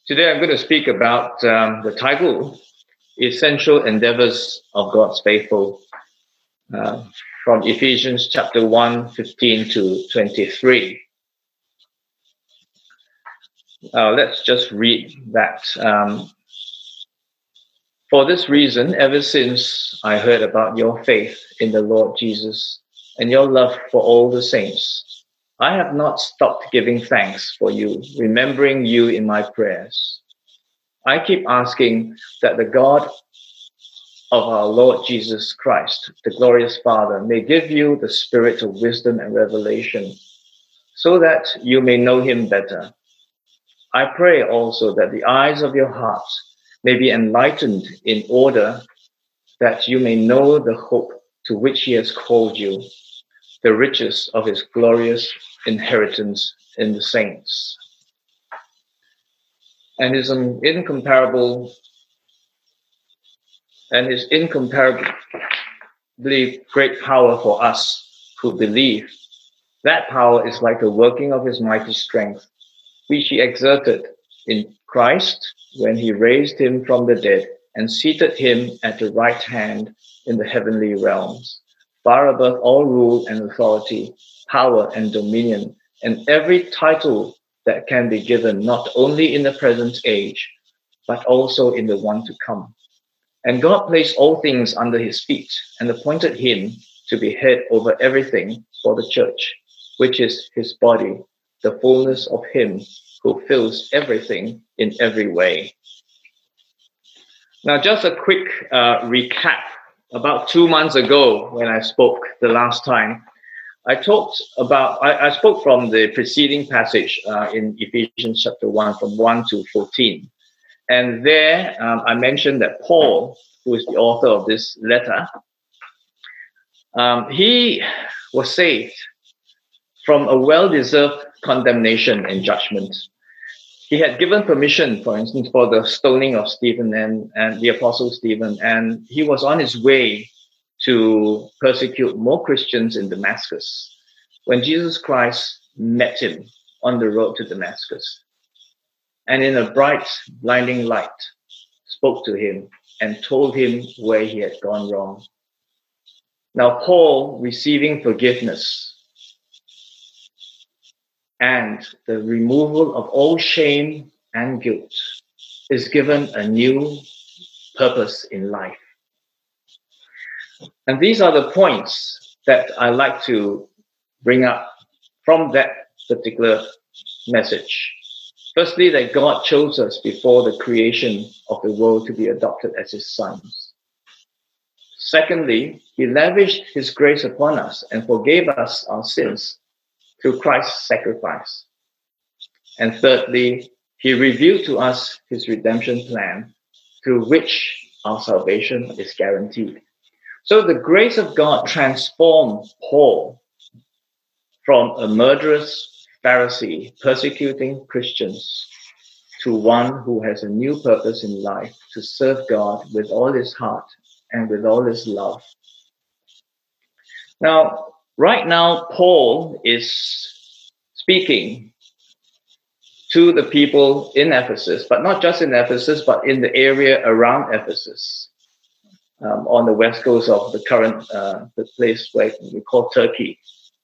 Today I'm going to speak about the title, Essential Endeavors of God's Faithful, uh, from Ephesians chapter 1, 15 to 23. Let's just read that. For this reason, ever since I heard about your faith in the Lord Jesus and your love for all the saints, I have not stopped giving thanks for you, remembering you in my prayers. I keep asking that the God of our Lord Jesus Christ, the glorious Father, may give you the spirit of wisdom and revelation, so that you may know him better. I pray also that the eyes of your hearts may be enlightened in order that you may know the hope to which he has called you, the riches of his glorious inheritance in the saints, and his incomparably great power for us who believe. That power is like the working of his mighty strength, which he exerted in Christ when he raised him from the dead and seated him at the right hand in the heavenly realms, far above all rule and authority, power and dominion, and every title that can be given, not only in the present age, but also in the one to come. And God placed all things under his feet and appointed him to be head over everything for the church, which is his body, the fullness of him who fills everything in every way. Now, just a quick recap. About 2 months ago, when I spoke the last time, I spoke from the preceding passage in Ephesians chapter 1, from 1 to 14. And there I mentioned that Paul, who is the author of this letter, he was saved from a well-deserved condemnation and judgment. He had given permission, for instance, for the stoning of Stephen and the apostle Stephen, and he was on his way to persecute more Christians in Damascus when Jesus Christ met him on the road to Damascus, and in a bright, blinding light, spoke to him and told him where he had gone wrong. Now, Paul, receiving forgiveness and the removal of all shame and guilt, is given a new purpose in life. And these are the points that I like to bring up from that particular message. Firstly, that God chose us before the creation of the world to be adopted as his sons. Secondly, he lavished his grace upon us and forgave us our sins through Christ's sacrifice. And thirdly, he revealed to us his redemption plan, through which our salvation is guaranteed. So the grace of God transformed Paul from a murderous Pharisee persecuting Christians to one who has a new purpose in life, to serve God with all his heart and with all his love. Now, right now, Paul is speaking to the people in Ephesus, but not just in Ephesus, but in the area around Ephesus, on the west coast of the current the place where we call Turkey.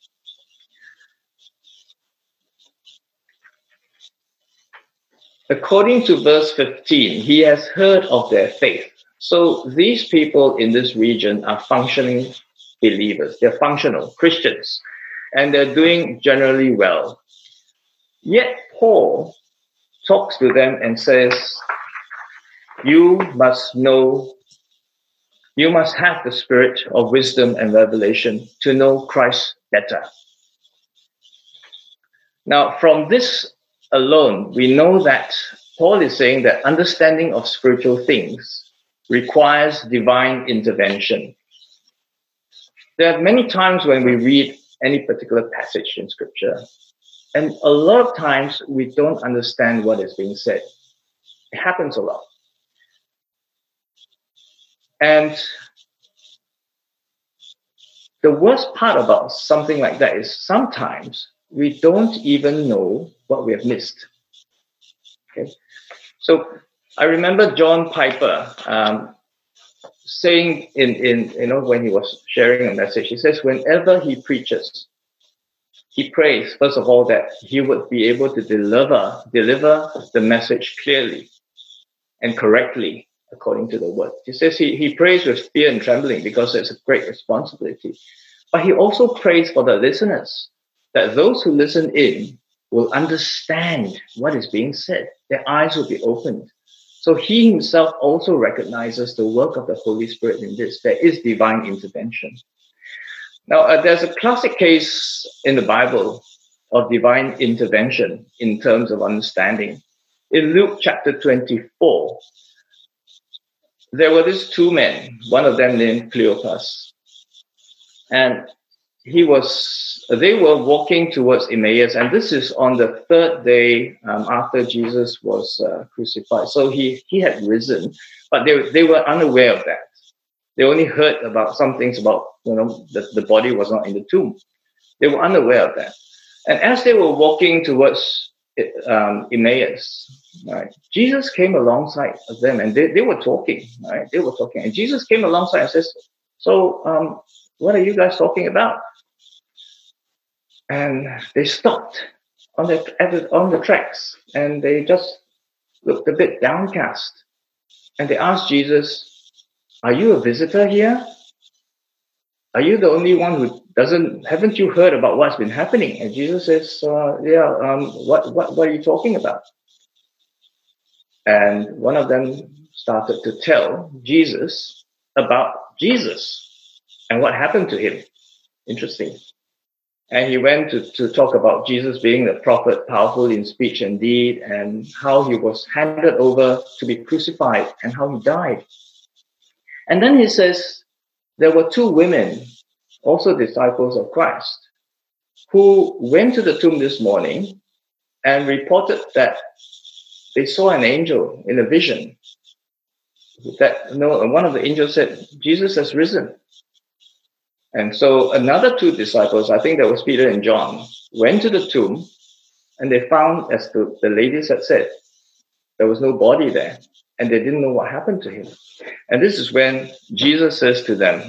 According to verse 15, he has heard of their faith. So these people in this region are functioning believers. They're functional Christians, and they're doing generally well. Yet Paul talks to them and says, you must have the spirit of wisdom and revelation to know Christ better. Now, from this alone, we know that Paul is saying that understanding of spiritual things requires divine intervention. There are many times when we read any particular passage in Scripture, and a lot of times we don't understand what is being said. It happens a lot. And the worst part about something like that is sometimes we don't even know what we have missed. Okay? So I remember John Piper saying when he was sharing a message, he says whenever he preaches, he prays, first of all, that he would be able to deliver the message clearly and correctly according to the word. He says he prays with fear and trembling because it's a great responsibility. But he also prays for the listeners, that those who listen in will understand what is being said. Their eyes will be opened. So he himself also recognizes the work of the Holy Spirit in this. There is divine intervention. Now, there's a classic case in the Bible of divine intervention in terms of understanding. In Luke chapter 24, there were these two men, one of them named Cleopas. And they were walking towards Emmaus, and this is on the third day after Jesus was crucified. So he had risen, but they were unaware of that. They only heard about some things about, that the body was not in the tomb. They were unaware of that. And as they were walking towards Emmaus, right, Jesus came alongside of them, and they were talking, right? They were talking, and Jesus came alongside and says, "So, what are you guys talking about?" And they stopped on the tracks, and they just looked a bit downcast. And they asked Jesus, "Are you a visitor here? Are you the only one who haven't you heard about what's been happening?" And Jesus says, what are you talking about?" And one of them started to tell Jesus about Jesus and what happened to him. Interesting. And he went to talk about Jesus being the prophet, powerful in speech and deed, and how he was handed over to be crucified and how he died. And then he says, there were two women, also disciples of Christ, who went to the tomb this morning and reported that they saw an angel in a vision. One of the angels said, "Jesus has risen." And so another two disciples, I think that was Peter and John, went to the tomb, and they found, as the ladies had said, there was no body there, and they didn't know what happened to him. And this is when Jesus says to them,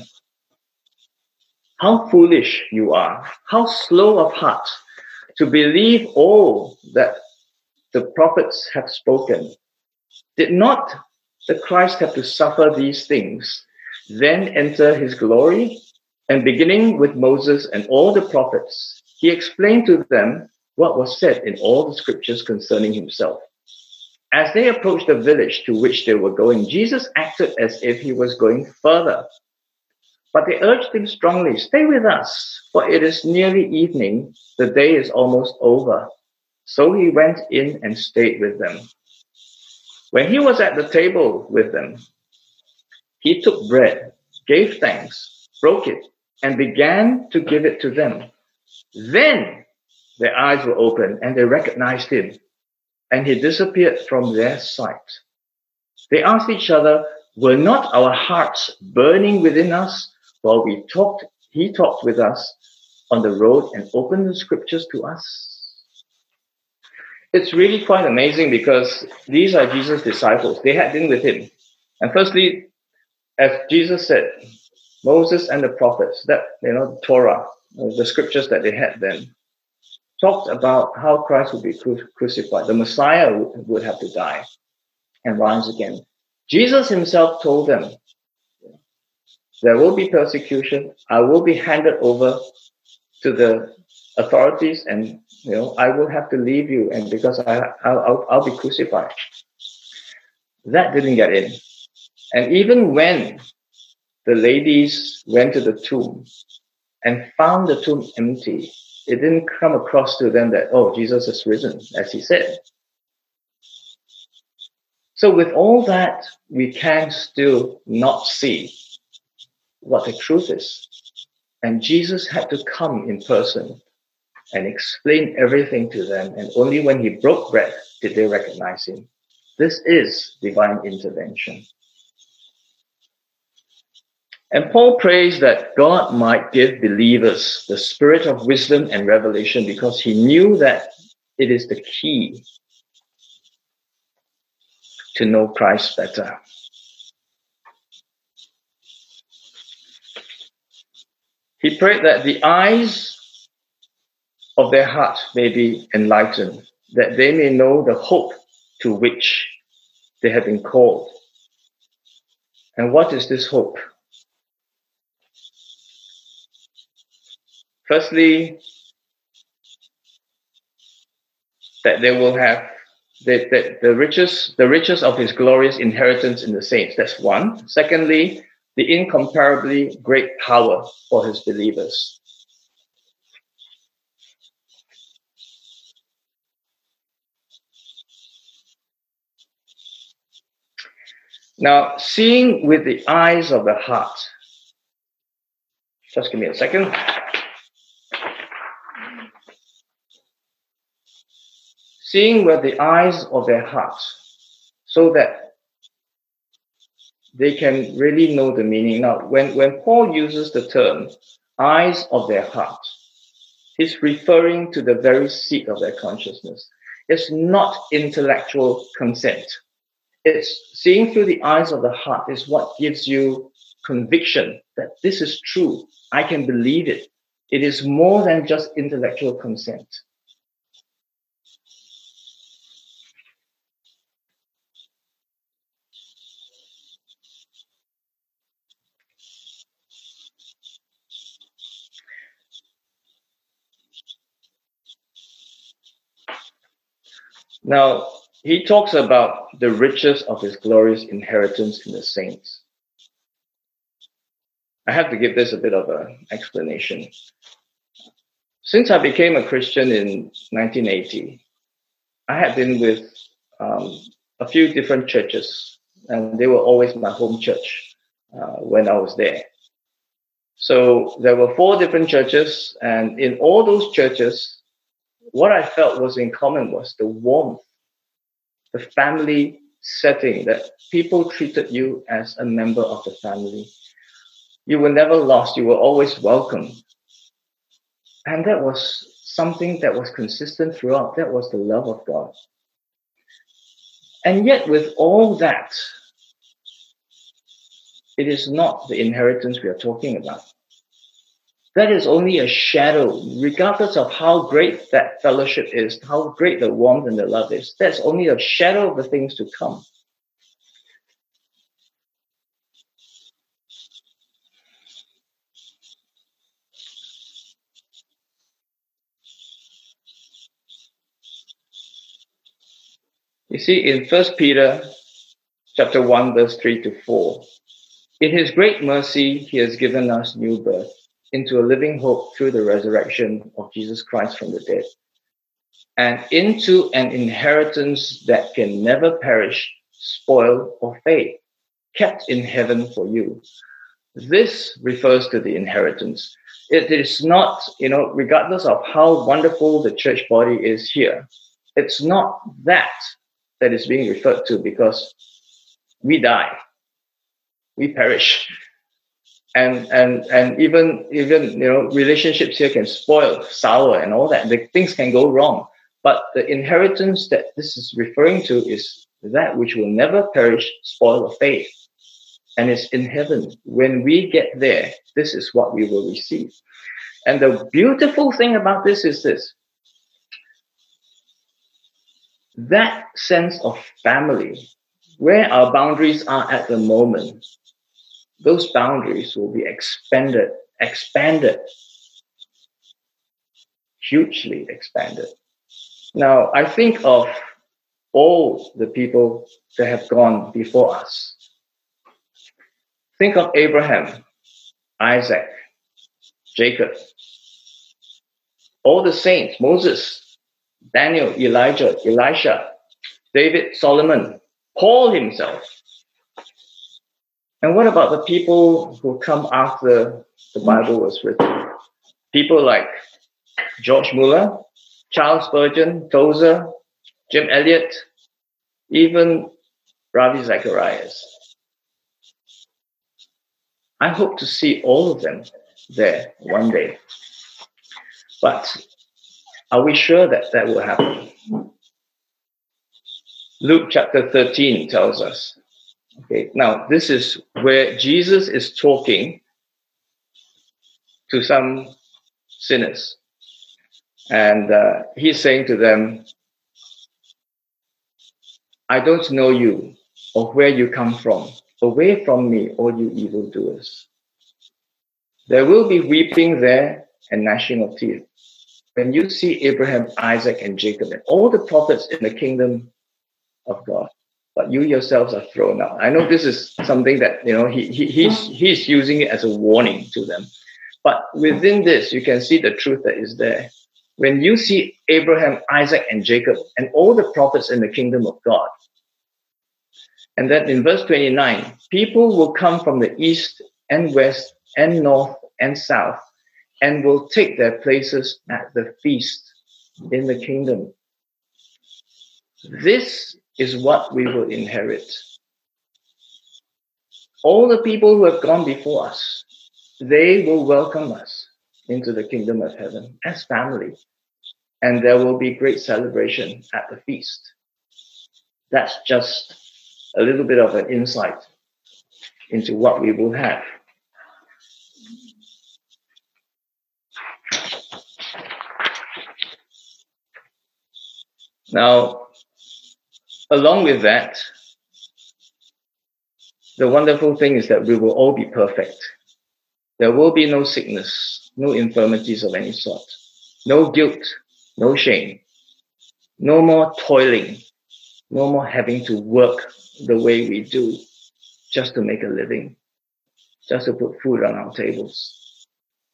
"How foolish you are, how slow of heart to believe all that the prophets have spoken. Did not the Christ have to suffer these things, then enter his glory?" And beginning with Moses and all the prophets, he explained to them what was said in all the scriptures concerning himself. As they approached the village to which they were going, Jesus acted as if he was going further. But they urged him strongly, "Stay with us, for it is nearly evening. The day is almost over." So he went in and stayed with them. When he was at the table with them, he took bread, gave thanks, broke it, and began to give it to them. Then their eyes were opened and they recognized him, and he disappeared from their sight. They asked each other, "Were not our hearts burning within us while he talked with us on the road and opened the scriptures to us?" It's really quite amazing because these are Jesus' disciples. They had been with him. And firstly, as Jesus said, Moses and the prophets, the Torah, the scriptures that they had then, talked about how Christ would be crucified. The Messiah would have to die and rise again. Jesus himself told them, there will be persecution. I will be handed over to the authorities, and I will have to leave you, and because I'll be crucified. That didn't get in. And even when the ladies went to the tomb and found the tomb empty, it didn't come across to them that, oh, Jesus has risen, as he said. So with all that, we can still not see what the truth is. And Jesus had to come in person and explain everything to them. And only when he broke bread did they recognize him. This is divine intervention. And Paul prays that God might give believers the spirit of wisdom and revelation, because he knew that it is the key to know Christ better. He prayed that the eyes of their heart may be enlightened, that they may know the hope to which they have been called. And what is this hope? Firstly, that they will have the riches of his glorious inheritance in the saints. That's one. Secondly, the incomparably great power for his believers. Now, seeing with the eyes of the heart. Just give me a second. Seeing with the eyes of their heart, so that they can really know the meaning. Now, when Paul uses the term eyes of their heart, he's referring to the very seat of their consciousness. It's not intellectual consent. It's seeing through the eyes of the heart is what gives you conviction that this is true. I can believe it. It is more than just intellectual consent. Now, he talks about the riches of his glorious inheritance in the saints. I have to give this a bit of an explanation. Since I became a Christian in 1980, I had been with a few different churches, and they were always my home church when I was there. So there were 4 different churches, and in all those churches, what I felt was in common was the warmth, the family setting, that people treated you as a member of the family. You were never lost. You were always welcome. And that was something that was consistent throughout. That was the love of God. And yet with all that, it is not the inheritance we are talking about. That is only a shadow, regardless of how great that fellowship is, how great the warmth and the love is. That's only a shadow of the things to come. You see, in 1 Peter chapter 1, verse 3 to 4, in his great mercy, he has given us new birth into a living hope through the resurrection of Jesus Christ from the dead, and into an inheritance that can never perish, spoil, or fade, kept in heaven for you. This refers to the inheritance. It is not, regardless of how wonderful the church body is here, it's not that is being referred to, because we die, we perish. And even relationships here can spoil, sour, and all that. The things can go wrong. But the inheritance that this is referring to is that which will never perish, spoil, or fade. And it's in heaven. When we get there, this is what we will receive. And the beautiful thing about this is this. That sense of family, where our boundaries are at the moment, those boundaries will be expanded, hugely expanded. Now, I think of all the people that have gone before us. Think of Abraham, Isaac, Jacob, all the saints, Moses, Daniel, Elijah, Elisha, David, Solomon, Paul himself. And what about the people who come after the Bible was written? People like George Muller, Charles Spurgeon, Tozer, Jim Elliot, even Ravi Zacharias. I hope to see all of them there one day. But are we sure that that will happen? Luke chapter 13 tells us. Okay, now this is where Jesus is talking to some sinners. And he's saying to them, I don't know you or where you come from. Away from me, all you evildoers. There will be weeping there and gnashing of teeth. When you see Abraham, Isaac, and Jacob, and all the prophets in the kingdom of God, but you yourselves are thrown out. I know this is something that, he's using it as a warning to them. But within this, you can see the truth that is there. When you see Abraham, Isaac, and Jacob, and all the prophets in the kingdom of God, and then in verse 29, people will come from the east and west and north and south and will take their places at the feast in the kingdom. This is what we will inherit. All the people who have gone before us, they will welcome us into the kingdom of heaven as family. And there will be great celebration at the feast. That's just a little bit of an insight into what we will have. Now, along with that, the wonderful thing is that we will all be perfect. There will be no sickness, no infirmities of any sort, no guilt, no shame, no more toiling, no more having to work the way we do just to make a living, just to put food on our tables.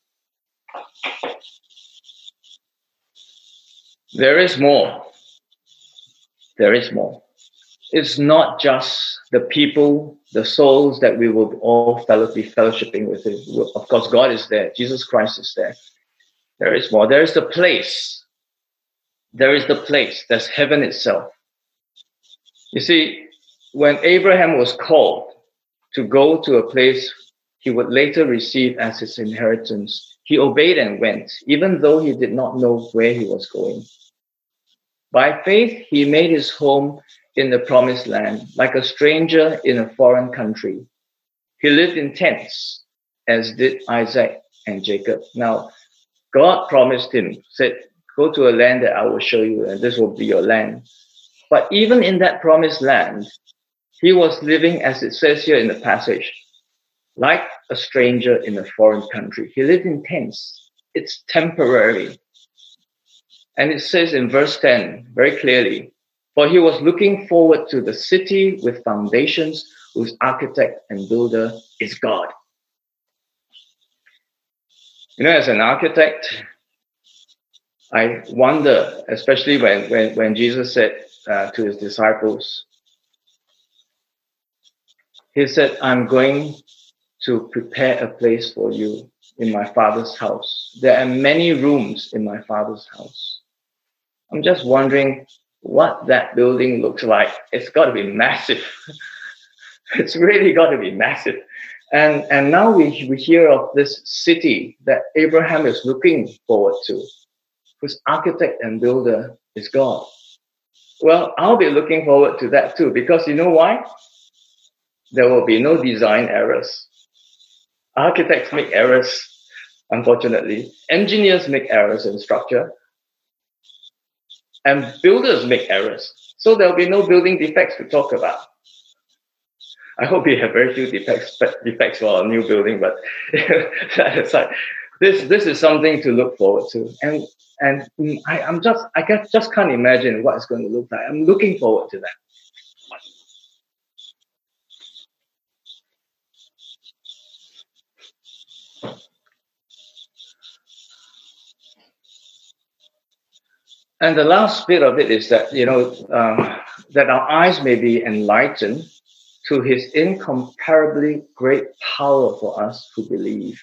There is more. There is more. It's not just the people, the souls that we will all be fellowshipping with. Of course, God is there. Jesus Christ is there. There is more. There is the place. There is the place. That's heaven itself. You see, when Abraham was called to go to a place he would later receive as his inheritance, he obeyed and went, even though he did not know where he was going. By faith, he made his home in the promised land, like a stranger in a foreign country. He lived in tents, as did Isaac and Jacob. Now, God promised him, said, go to a land that I will show you, and this will be your land. But even in that promised land, he was living, as it says here in the passage, like a stranger in a foreign country. He lived in tents. It's temporary. And it says in verse 10 very clearly, for he was looking forward to the city with foundations, whose architect and builder is God. You know, as an architect, I wonder, especially when Jesus said to his disciples, he said, I'm going to prepare a place for you in my Father's house. There are many rooms in my Father's house. I'm just wondering what that building looks like. It's got to be massive. It's really got to be massive. And now we hear of this city that Abraham is looking forward to, whose architect and builder is God. Well, I'll be looking forward to that too, because you know why? There will be no design errors. Architects make errors, unfortunately. Engineers make errors in structure. And builders make errors. So there'll be no building defects to talk about. I hope we have very few defects for our new building, but that aside, this is something to look forward to. And I just can't imagine what it's going to look like. I'm looking forward to that. And the last bit of it is that, that our eyes may be enlightened to his incomparably great power for us who believe.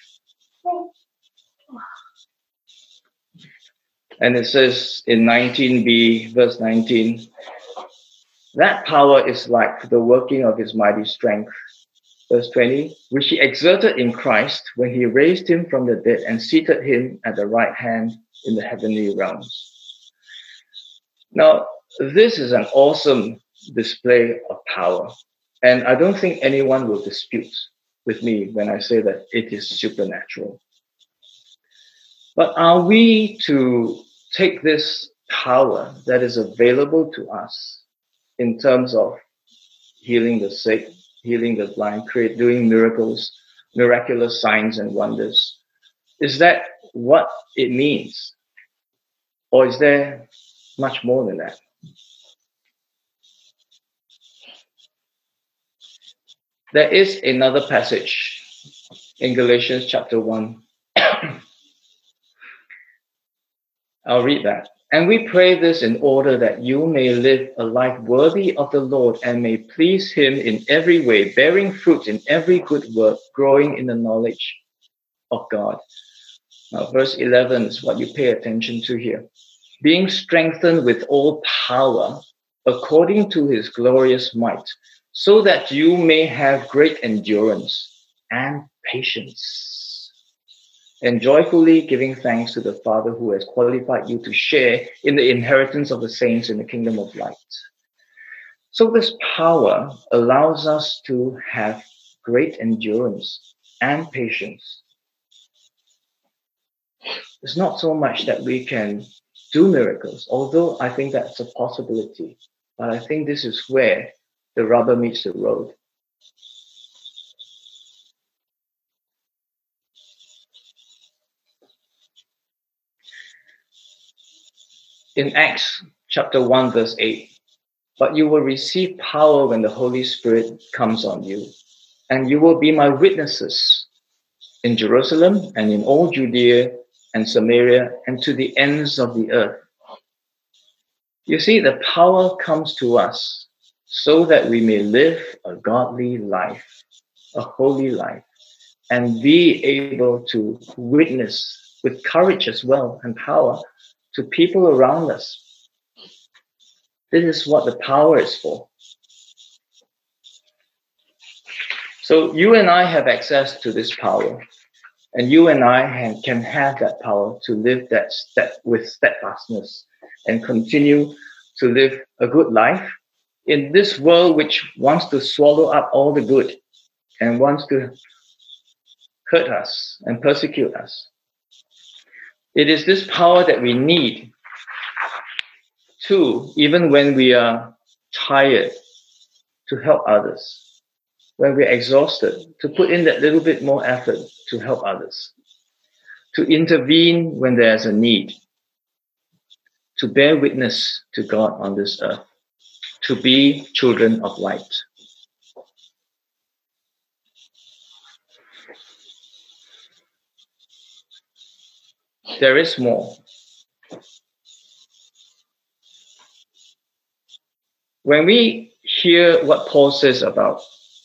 And it says in 19b, verse 19, that power is like the working of his mighty strength. Verse 20, which he exerted in Christ when he raised him from the dead and seated him at the right hand in the heavenly realms. Now, this is an awesome display of power. And I don't think anyone will dispute with me when I say that it is supernatural. But are we to take this power that is available to us in terms of healing the sick, healing the blind, doing miracles, miraculous signs and wonders? Is that what it means? Or is there much more than that? There is another passage in Galatians chapter 1. I'll read that. And we pray this in order that you may live a life worthy of the Lord and may please him in every way, bearing fruit in every good work, growing in the knowledge of God. Now, verse 11 is what you pay attention to here. Being strengthened with all power according to his glorious might, so that you may have great endurance and patience, and joyfully giving thanks to the Father who has qualified you to share in the inheritance of the saints in the kingdom of light. So this power allows us to have great endurance and patience. It's not so much that we can do miracles, although I think that's a possibility. But I think this is where the rubber meets the road. In Acts chapter 1, verse 8, but you will receive power when the Holy Spirit comes on you, and you will be my witnesses in Jerusalem and in all Judea and Samaria and to the ends of the earth. You see, the power comes to us so that we may live a godly life, a holy life, and be able to witness with courage as well and power to people around us. This is what the power is for. So you and I have access to this power, and you and I can have that power to live that with steadfastness and continue to live a good life in this world which wants to swallow up all the good and wants to hurt us and persecute us. It is this power that we need to, even when we are tired, to help others. When we're exhausted, to put in that little bit more effort to help others. To intervene when there's a need. To bear witness to God on this earth. To be children of light. There is more. When we hear what Paul says about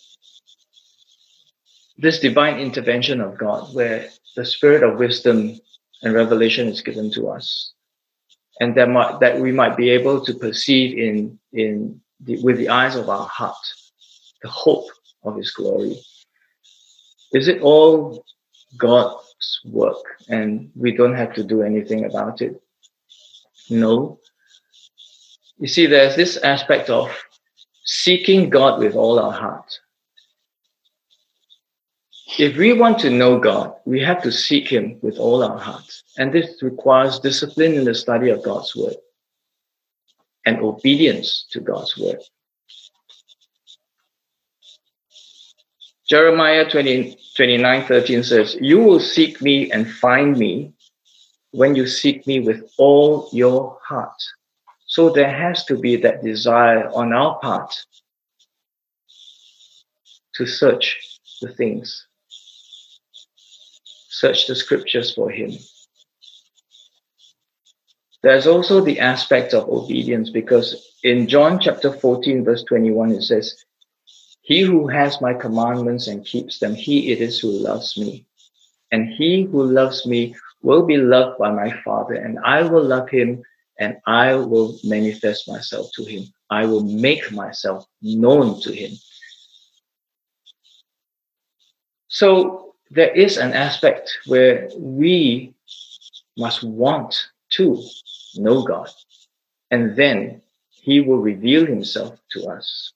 this divine intervention of God, where the spirit of wisdom and revelation is given to us, and that we might be able to perceive with the eyes of our heart the hope of his glory. Is it all God's work and we don't have to do anything about it? No. You see, there's this aspect of seeking God with all our heart. If we want to know God, we have to seek him with all our heart. And this requires discipline in the study of God's word and obedience to God's word. Jeremiah 29:13 says, you will seek me and find me when you seek me with all your heart. So there has to be that desire on our part to search the things, search the scriptures for him. There's also the aspect of obedience, because in John chapter 14, verse 21, it says, he who has my commandments and keeps them, he it is who loves me. And he who loves me will be loved by my Father, and I will love him, and I will manifest myself to him. I will make myself known to him. So there is an aspect where we must want to know God. And then he will reveal himself to us.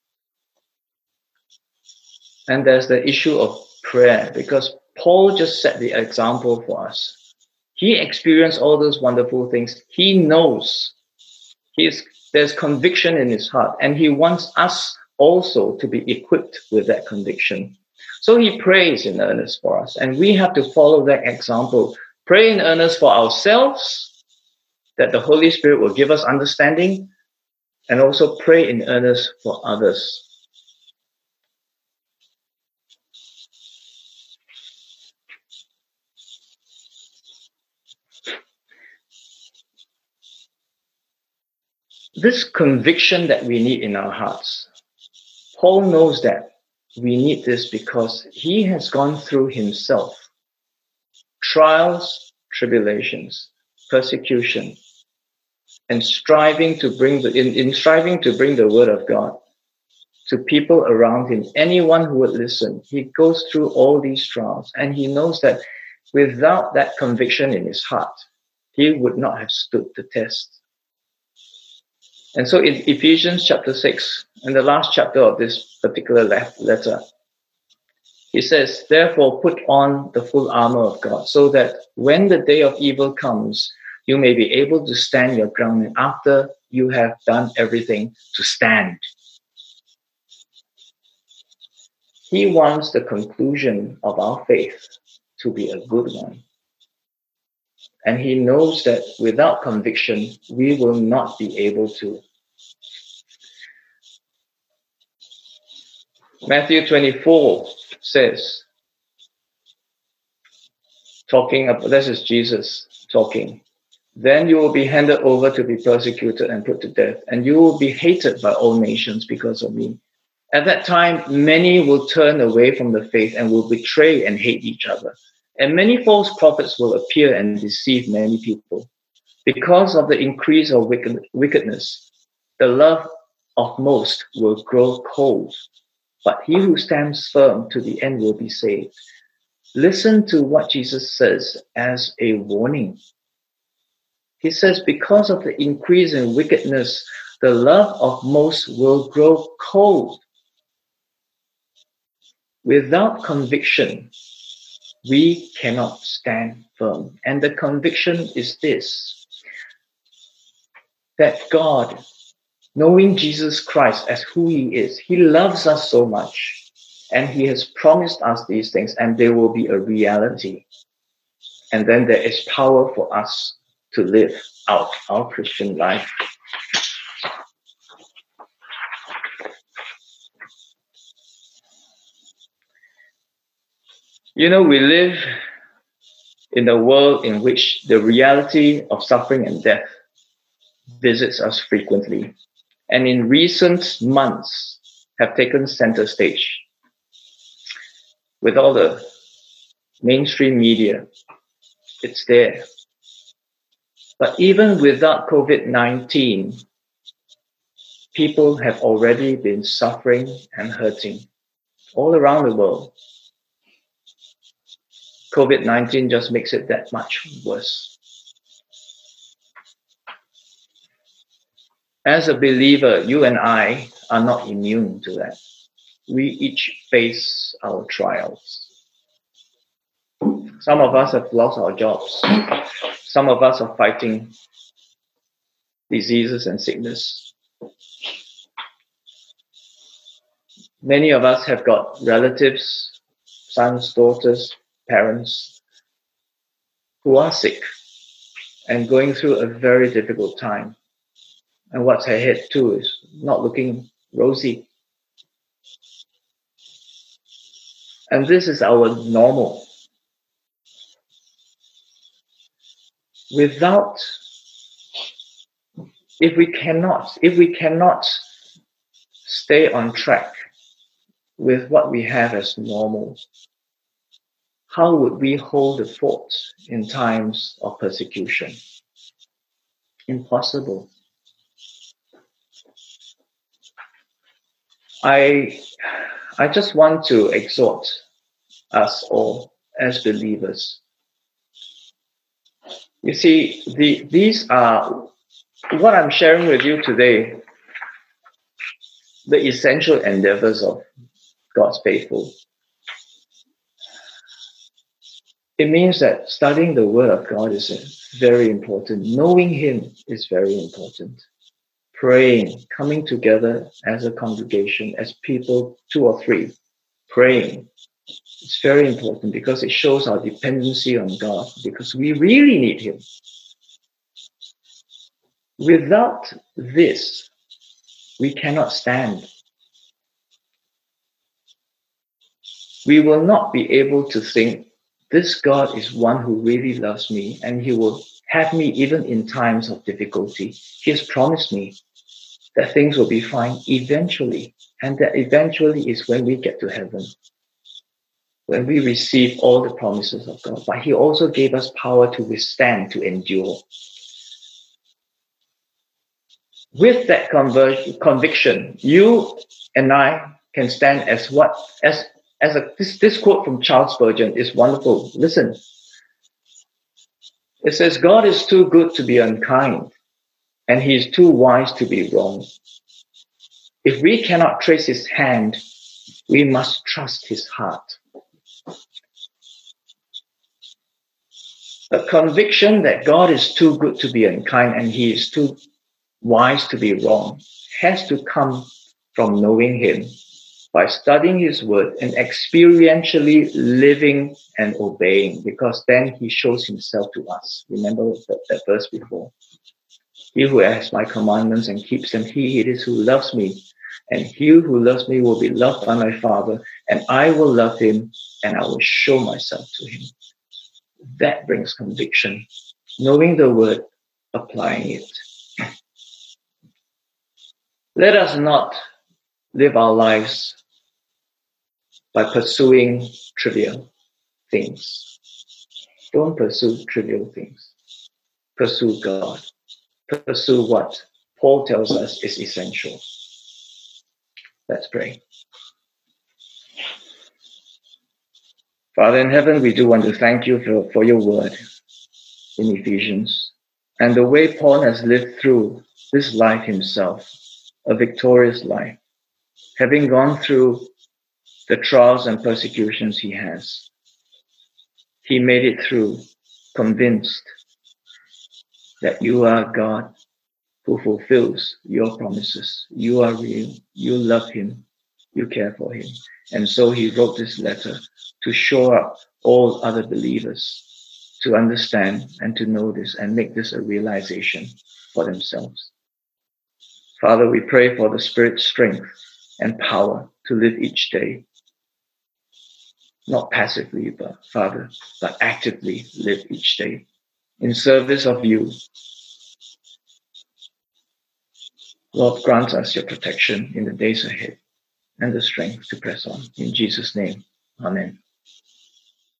And there's the issue of prayer, because Paul just set the example for us. He experienced all those wonderful things. He knows. There's conviction in his heart, and he wants us also to be equipped with that conviction. So he prays in earnest for us, and we have to follow that example. Pray in earnest for ourselves, that the Holy Spirit will give us understanding, and also pray in earnest for others. This conviction that we need in our hearts, Paul knows that we need this because he has gone through himself trials, tribulations, persecution, and striving to bring the word of God to people around him, anyone who would listen. He goes through all these trials, and he knows that without that conviction in his heart, he would not have stood the test. And so in Ephesians chapter 6, in the last chapter of this particular letter, he says, therefore put on the full armor of God, so that when the day of evil comes, you may be able to stand your ground, and after you have done everything, to stand. He wants the conclusion of our faith to be a good one. And he knows that without conviction, we will not be able to. Matthew 24 says, this is Jesus talking, then you will be handed over to be persecuted and put to death, and you will be hated by all nations because of me. At that time, many will turn away from the faith and will betray and hate each other. And many false prophets will appear and deceive many people. Because of the increase of wickedness, the love of most will grow cold. But he who stands firm to the end will be saved. Listen to what Jesus says as a warning. He says, because of the increase in wickedness, the love of most will grow cold. Without conviction, we cannot stand firm. And the conviction is this, that God, knowing Jesus Christ as who he is, he loves us so much, and he has promised us these things, and they will be a reality. And then there is power for us to live out our Christian life. You know, we live in a world in which the reality of suffering and death visits us frequently, and in recent months have taken center stage. With all the mainstream media, it's there. But even without COVID-19, people have already been suffering and hurting all around the world. COVID-19 just makes it that much worse. As a believer, you and I are not immune to that. We each face our trials. Some of us have lost our jobs. Some of us are fighting diseases and sickness. Many of us have got relatives, sons, daughters, parents who are sick and going through a very difficult time. And what's ahead too is not looking rosy. And this is our normal. If we cannot stay on track with what we have as normal, how would we hold the fort in times of persecution? Impossible. I just want to exhort us all as believers. You see, these are what I'm sharing with you today the essential endeavors of God's faithful. It means that studying the Word of God is very important. Knowing Him is very important. Praying, coming together as a congregation, as people, 2 or 3, praying. It's very important because it shows our dependency on God, because we really need Him. Without this, we cannot stand. We will not be able to think, this God is one who really loves me, and He will have me even in times of difficulty. He has promised me that things will be fine eventually, and that eventually is when we get to heaven, when we receive all the promises of God. But He also gave us power to withstand, to endure. With that conviction, you and I can stand as this quote from Charles Spurgeon is wonderful. Listen. It says, God is too good to be unkind, and He is too wise to be wrong. If we cannot trace His hand, we must trust His heart. The conviction that God is too good to be unkind and He is too wise to be wrong has to come from knowing Him by studying His Word and experientially living and obeying, because then He shows Himself to us. Remember that verse before. He who has my commandments and keeps them, he it is who loves me. And he who loves me will be loved by my Father, and I will love him, and I will show myself to him. That brings conviction. Knowing the Word, applying it. Let us not live our lives by pursuing trivial things. Don't pursue trivial things. Pursue God. Pursue what Paul tells us is essential. Let's pray. Father in heaven, we do want to thank you for your word in Ephesians and the way Paul has lived through this life himself, a victorious life, having gone through the trials and persecutions he has. He made it through, convinced that you are God who fulfills your promises. You are real. You love him. You care for him. And so he wrote this letter to show up all other believers to understand and to know this and make this a realization for themselves. Father, we pray for the Spirit's strength and power to live each day, not passively, but Father, but actively live each day in service of you. Lord, grant us your protection in the days ahead and the strength to press on. In Jesus' name, amen.